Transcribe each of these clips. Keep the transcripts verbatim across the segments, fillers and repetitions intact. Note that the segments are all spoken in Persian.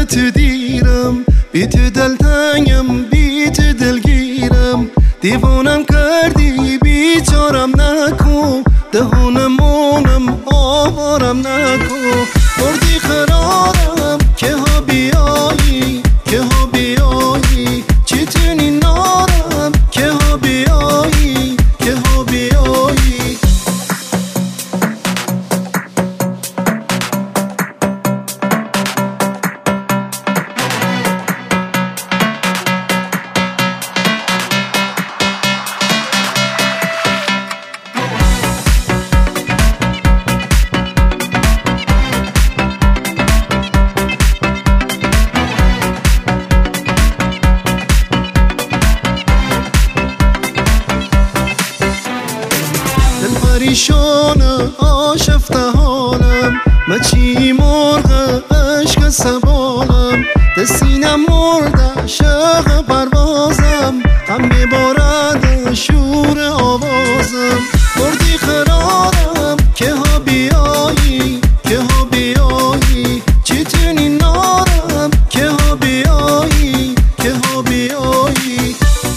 تو دیرم، بی تو دلتنگم، بی تو دلگیرم. دیوانم کردی بیچارم نکن، دهانمونم آوارم نکن. بردی قرارم که ها بیایی، که ها بیایی. چتونی نارم که ها بیایی، که ها بیایی. پریشانه آشفته حالم، مچی مرغ عشق سبالم. دستینم مرده شق پروازم، هم میبارد شور آوازم. بردی قرارم که ها بیایی، که ها بیایی. چتونی نارم که ها بیایی، که ها بیایی.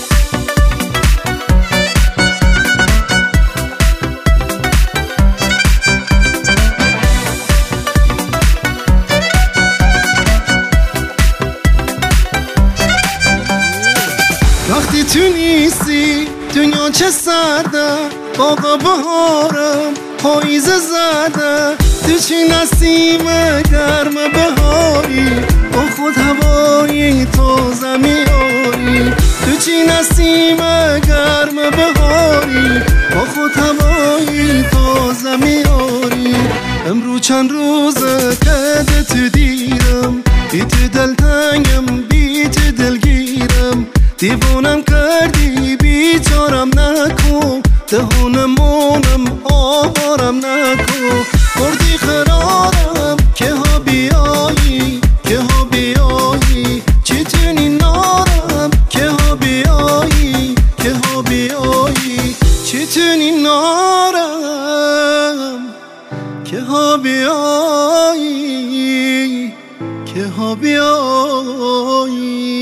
وقتی تو نیستی دنیا چه سرده، باغ بهارم پاییز زده. تو چی نسیم گرم بهاری، با خود هوایی تازه میاری. تو چی نسیم گرم بهاری، با خود هوایی تازه میاری. امرو چند روزه که تو دیرم، بی تو دلتنگم، بی تو دلگیرم. دیوانم کردی بیچارم نکن، دهانمونم آوارم نکن. بردی قرارم که ها بیایی، که ها بیایی. چتونی نارم که ها بیایی، که ها بیایی. چتونی نارم که ها بیایی، که ها بیایی.